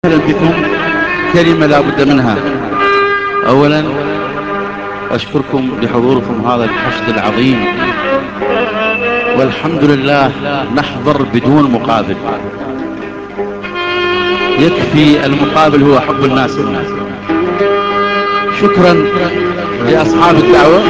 أهلا بكم. كلمة لا بد منها. أولا أشكركم بحضوركم هذا الحشد العظيم، والحمد لله نحضر بدون مقابل، يكفي المقابل هو حب الناس لنا. شكرا لأصحاب الدعوة.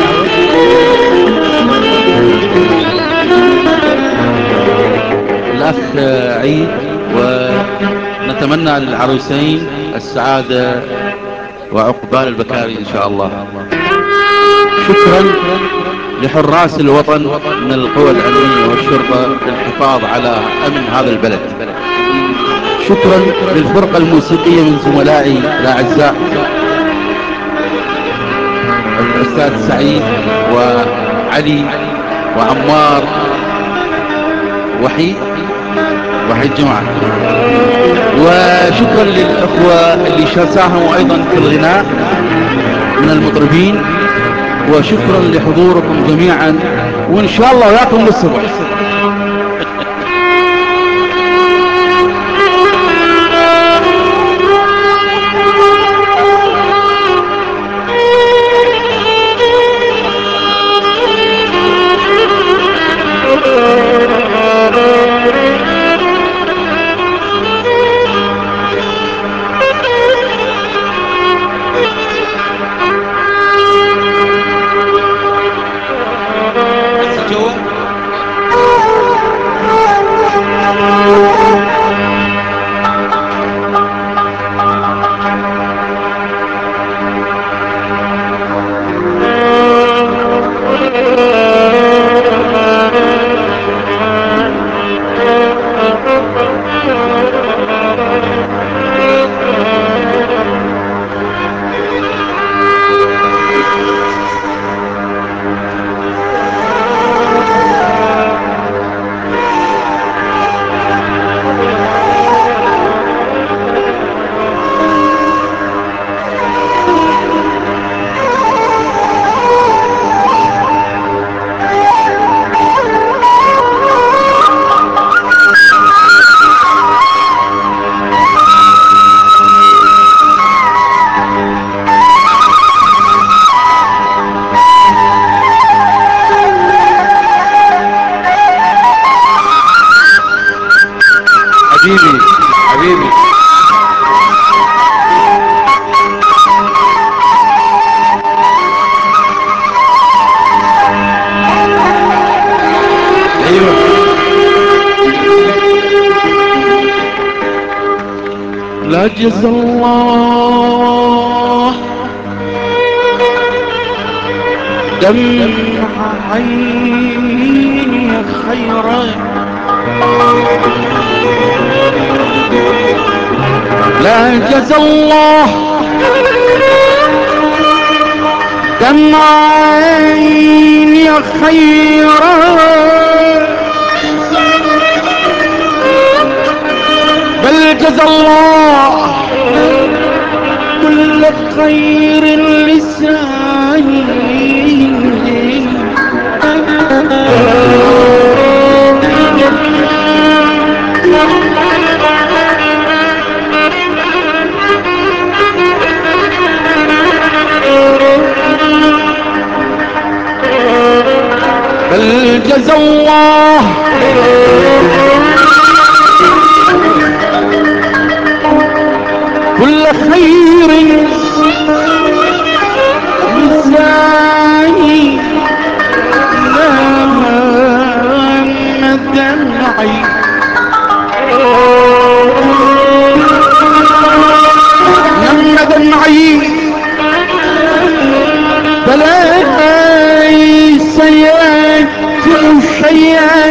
الأخ عيد، ونتمنى للعروسين السعادة وعقبال البكاري إن شاء الله. شكرا لحراس الوطن من القوى الأمنية والشرطة للحفاظ على أمن هذا البلد. شكرا للفرقة الموسيقية من زملائي الأعزاء الأستاذ سعيد وعلي وعمار وحيد جمعة. وشكرا للأخوة اللي ساهموا أيضا في الغناء من المطربين، وشكرا لحضوركم جميعا، وإن شاء الله وياكم للصبح. حبيبي ايوه. لا جزا الله دمع عيني خيرا، لا جزا الله دمع عيني خيرا، بل جزا الله كل خير لساني. بل جزا الله كل خير لساني، لما دمعي فلا سيأتي شيئا،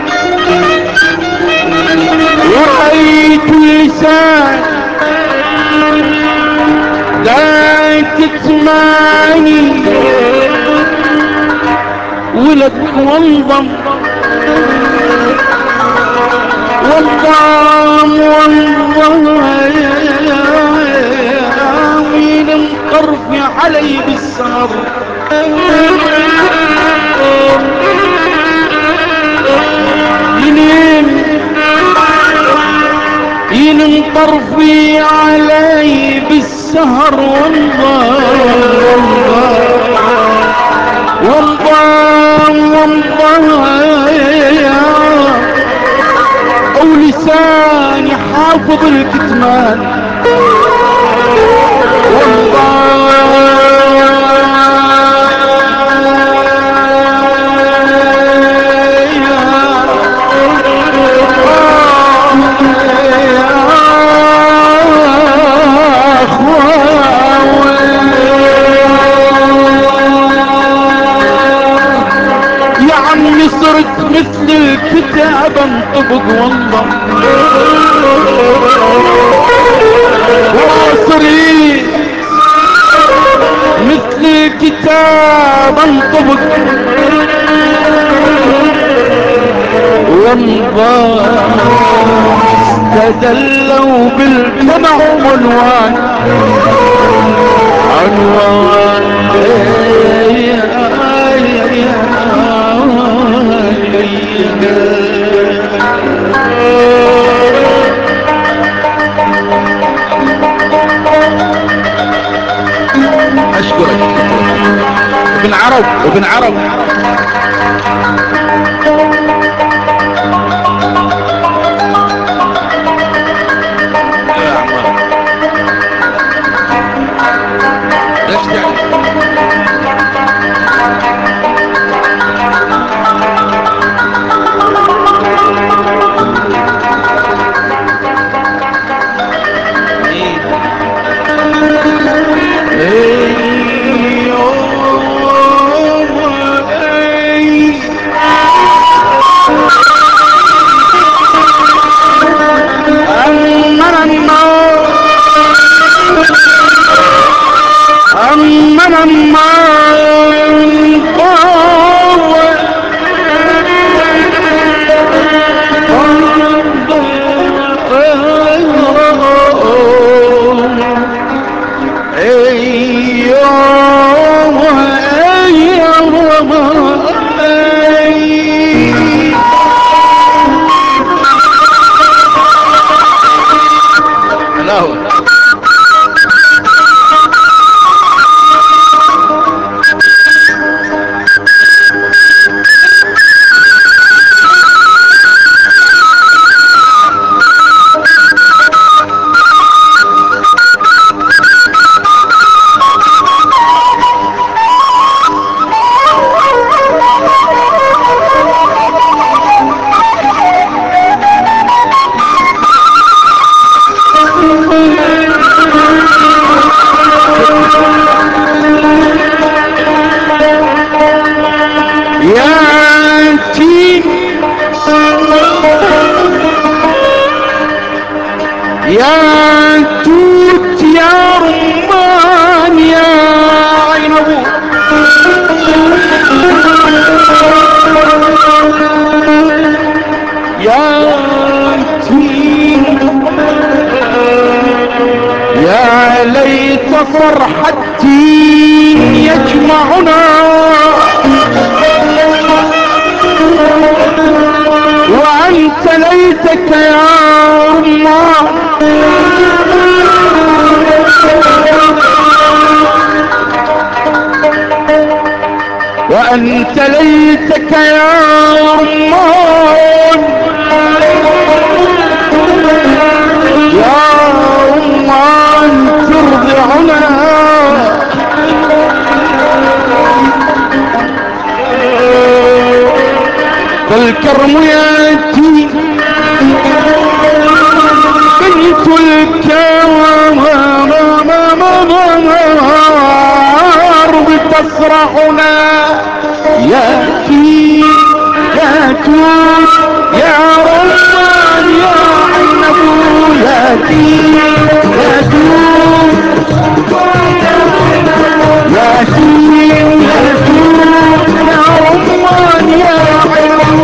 ورأيت اللسان لا تتماني، ولك وانضم من الطرف علي بالسهر، ينم طرفي علي بالسهر او لساني حافظ الكتمان صرت مثل الكتاب انطبق والله واصري مثل الكتاب انطبق والله استدلوا بالجمع عنوان اشكرك ابن عرب ليش يا توت يا رمان يا عين ابو يا تين يا ليت فرحتي يجمعنا وأنت ليتك يا رمان وأنت ليتك يا رمان يا رمان ترضعنا فالكرم ياتي بنت الكوامر بتصرعنا ياتي يا توت يا رمان يا عنب ياتي يا توت ياتي يا توت يا رمان يا عنب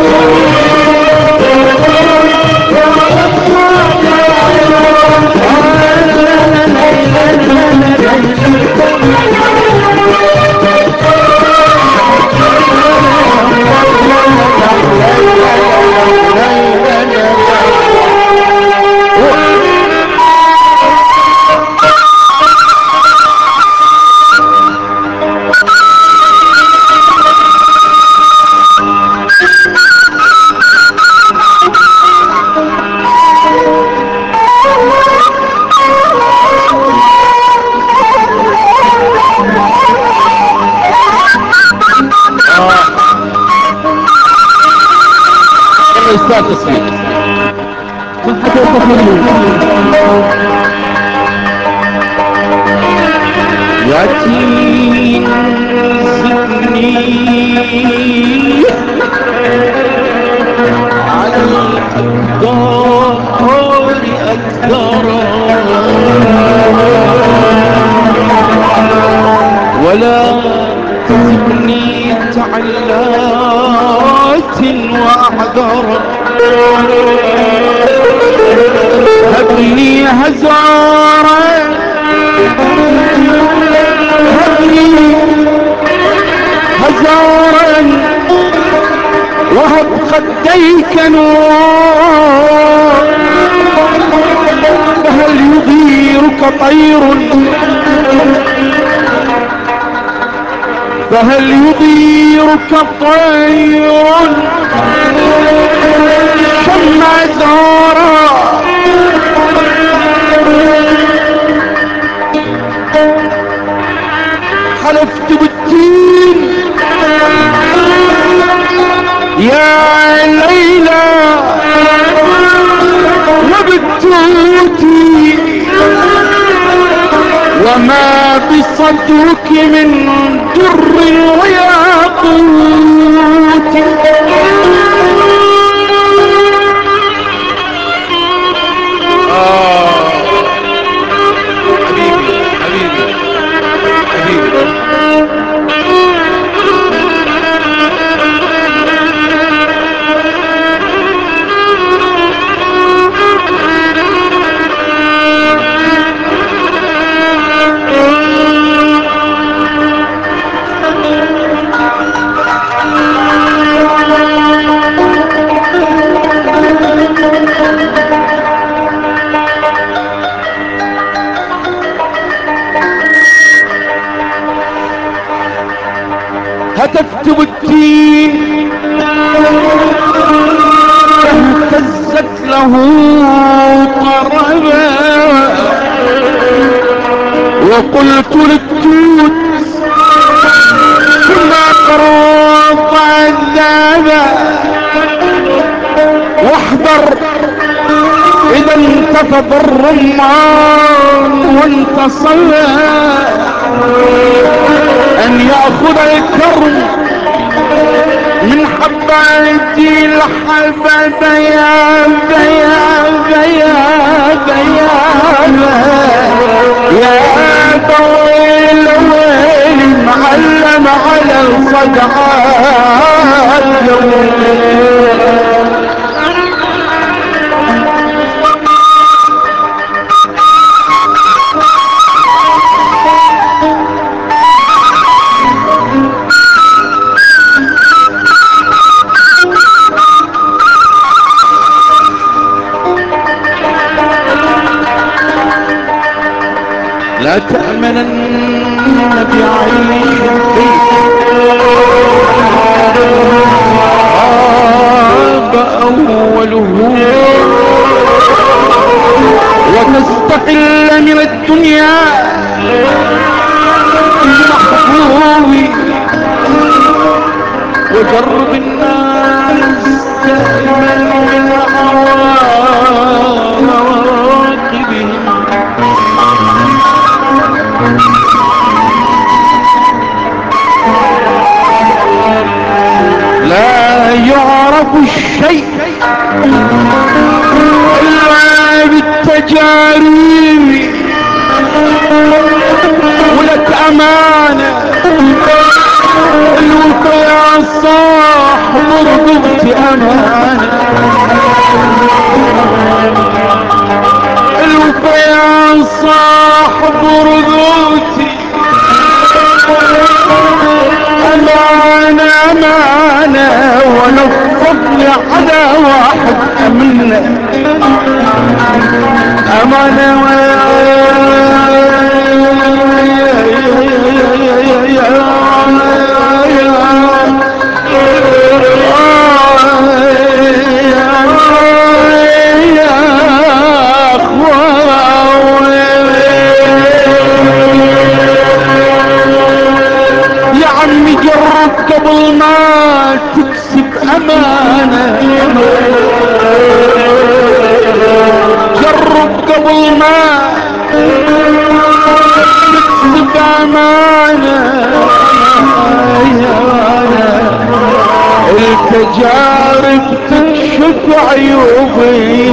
أستاذ تصوير. ياتين زدني على الأقدار أقدارا ولا تزدني تعلات وأعذارا هبني هزارا هزارا وهب خديك نور فهل يغيرك طير فهل يغيرك طير شم زارا حلفت بالدين يا ليلى وبالتوتي وما بصدرك من در وياقوت هتفت بالدين فاهتزت له قربا وقلت للتوت كما قرب عذابا واحذر اذا انتفض الرمان وانتصلا ان يأخذ الكرم من حباتي الحبة يا طويل ويل معلم على الصدعات لا تأمنن بعيش البيت غاب أوله وتستقل من الدنيا المحبوب وجرب الناس دائما من عواقبهم لا يعرف الشيء إلا بالتجارب ولك أمانة الوفا يا صاحب رقبتي أمانة الوفا يا صاحب رقبتي أمانة أمانة ولو فضل على واحد أمنا أمانة قبل ما تكسب أمانة تجارب تكشف عيوبي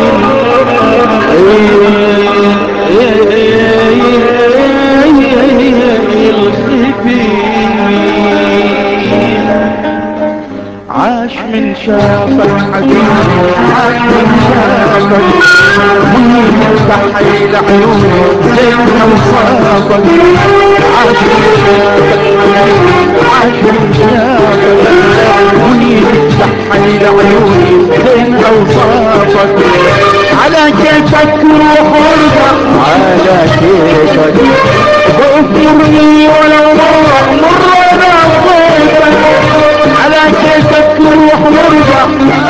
عاش من شافك حبيبي عاش من شافك مني مستحيل عيوني زين اوصافك عاش من شافك عاش من شافك مني مستحيل عيوني زين اوصافك على كيفك روح وارجع على كيفك واذكرني ولو مرة انا ضيفك على كيفك روح وارجع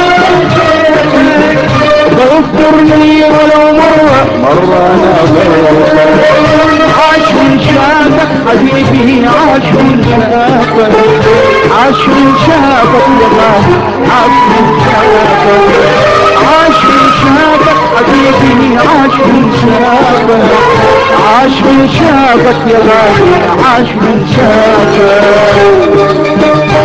واذكرني ولو مرة انا ضيفك عاش من شافك حبيبي عاش من شافك عاش من شافك يا غالي عاش من شافك عاش من شافك حبيبي عاش من شافك عاش من شافك يا غالي عاش من شافك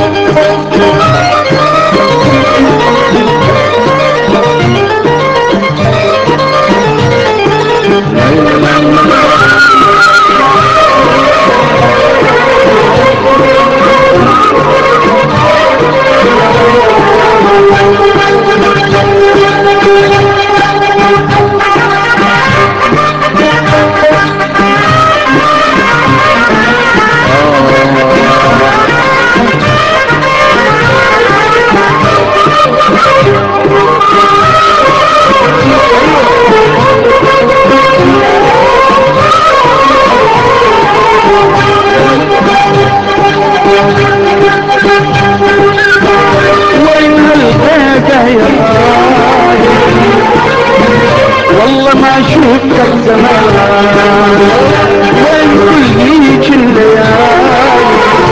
والله ما شفتك زمان وين كل هيك الليالي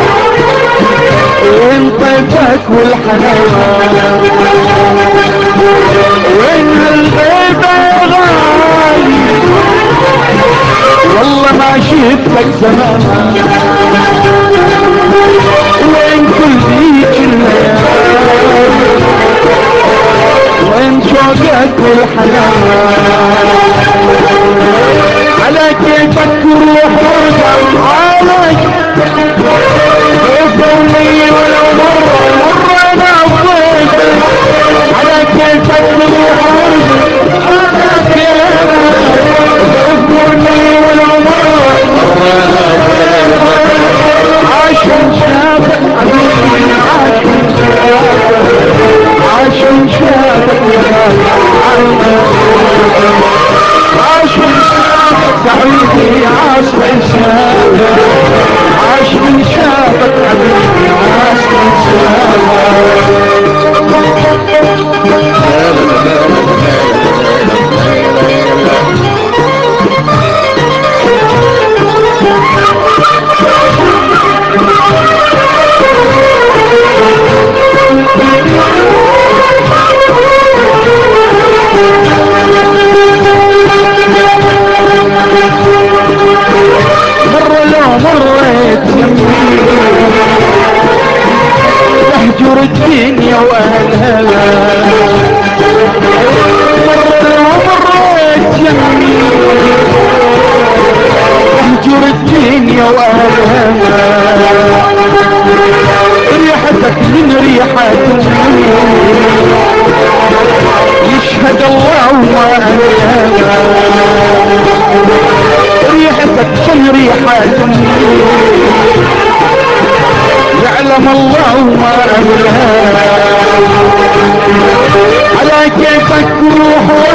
وين طيفك والحنان وين هالغيبة يا غالي والله ما شفتك زمان وين كل هيك الليالي وين شوقك والحنان على كيفك روح وارجع عليك وفوني ولو مرة انا ضيفك على كيفك روح وارجع على كيفك وفوني ولو مرة انا ضيفك عاش من شافك حبيبي عاش من شافك عاش من شافك يا غالي عاش من شافك سعيدي عاش من شافك عاش من شافك حبيبي عاش من مريت يمي تهجر الدنيا واهلها مريت يمي تهجر الدنيا واهلها ريحتك من ريحة يشهد الله وما أهلها ريحتك شن ريحة يعلم الله ما أهلها على كيفك روح